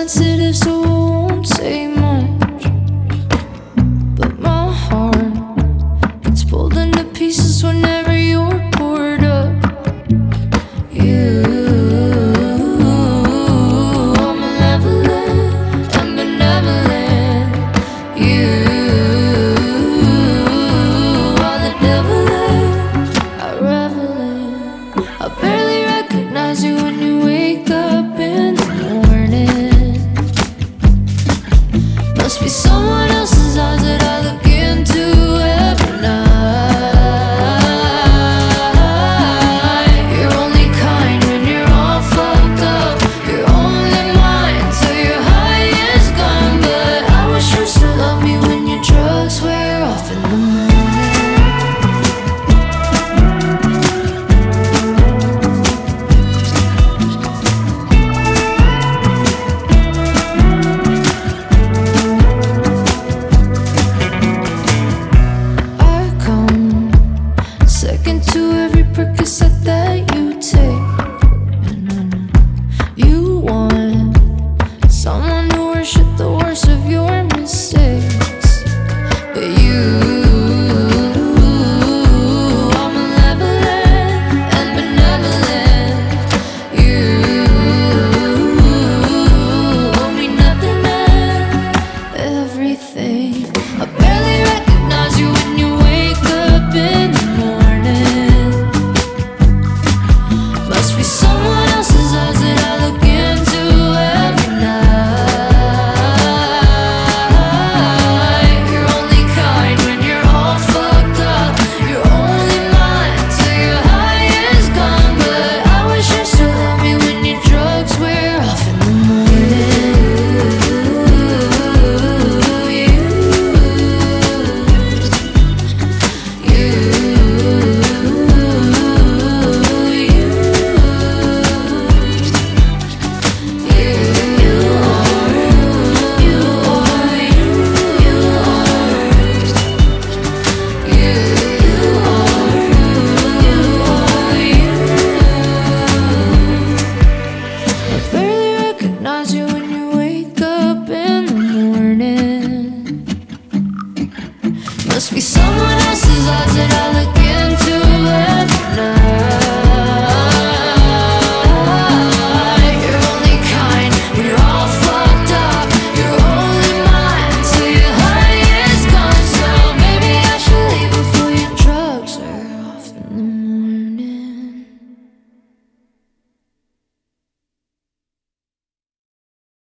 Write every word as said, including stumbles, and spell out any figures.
sensitive, so I won't say much. But my heart gets pulled into pieces whenever you're poured up. You, I'm malevolent and benevolent. You are the devil that I revel in. I barely recognize you when you wake up in the morning. Must be someone else's eyes that I look into every night. You're only kind when you're all fucked up. You're only mine till your high is gone. But I wish you still love me when your drugs wear off in the morning. Second to every Percocet that you take. And I know you want someone to worship the worst of your